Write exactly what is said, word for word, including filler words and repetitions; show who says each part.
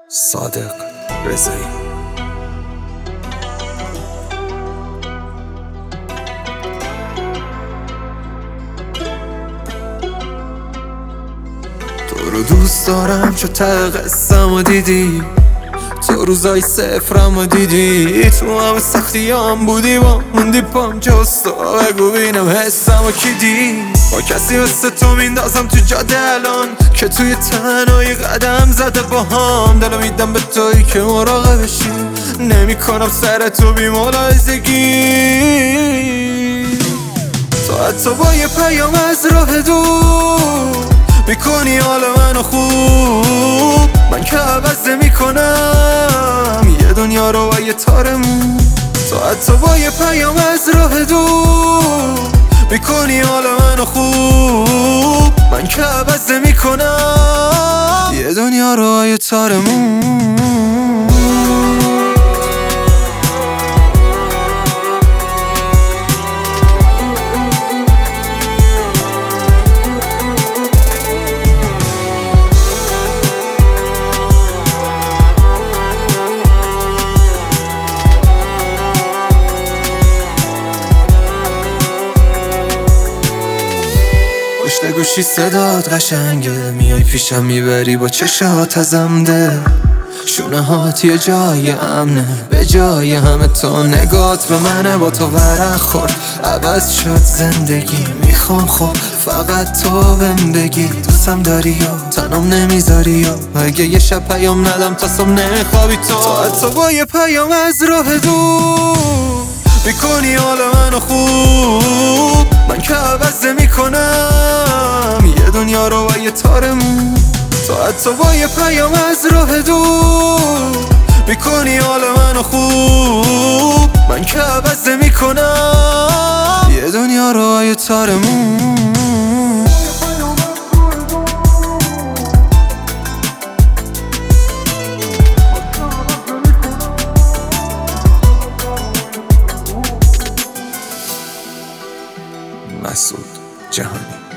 Speaker 1: صادق رضایی. تو رو دوست دارم چو ته قصم و دیدی، تو روزای صفرم و دیدی، تو همه سختیام بودی با موندی پام جستا. بگو بینم حسم و کی دی، با کسی مثل تو میندازم تو جاده الان که توی تنهایی قدم زده با هم. دلو میدم به تویی که مراقبشی، نمی کنم سر تو بی ملاحظگی. تو حتی با یه پیام از راه دور میکنی حال منو خوب، من که عوض میکنم یه دنیا رو با یه تارمون. تو حتی با یه پیام از راه دور میکنی حال منو خوب، من که عوض میکنم یه دنیا رو با یه تارمون. پشت گوشی صدات قشنگه، میای پیشم میبری با چشات ازم ده. شونه هات یه جای امنه، به جای همه تو نگات به منه. با تو ورق خورد عوض شد زندگی، میخوام خب فقط تو بهم بگی دوستم داری یا تنم نمیذاری، یا اگه یه شب پیام ندم تا صبح نمیخوابی تو. تو حتی با یه پیام از راه دور میکنی حال منو خوب، من که عوض میکنم یه دنیا رو با یه تارمون. تو حتی با یه پیام از راه دور میکنی حال منو خوب، من که عوض میکنم یه دنیا رو با یه تارمون. مسعود جهانی.